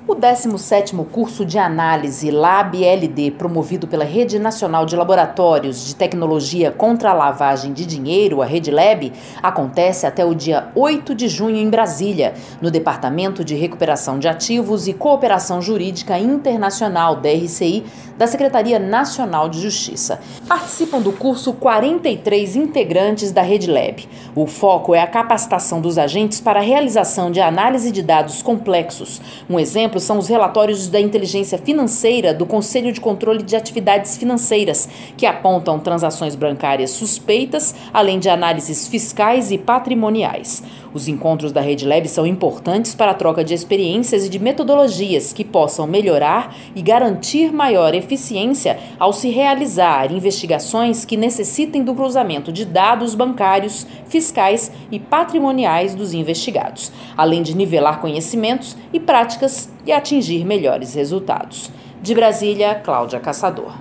O 17º curso de análise LAB-LD, promovido pela Rede Nacional de Laboratórios de Tecnologia contra a Lavagem de Dinheiro, a RedeLab, acontece até o dia 8 de junho em Brasília, no Departamento de Recuperação de Ativos e Cooperação Jurídica Internacional, DRCI, da Secretaria Nacional de Justiça. Participam do curso 43 integrantes da RedeLab. O foco é a capacitação dos agentes para a realização de análise de dados complexos. Um exemplo são os relatórios da inteligência financeira do Conselho de Controle de Atividades Financeiras, que apontam transações bancárias suspeitas, além de análises fiscais e patrimoniais. Os encontros da RedeLab são importantes para a troca de experiências e de metodologias que possam melhorar e garantir maior eficiência ao se realizar investigações que necessitem do cruzamento de dados bancários, fiscais e patrimoniais dos investigados, além de nivelar conhecimentos e práticas e atingir melhores resultados. De Brasília, Cláudia Caçador.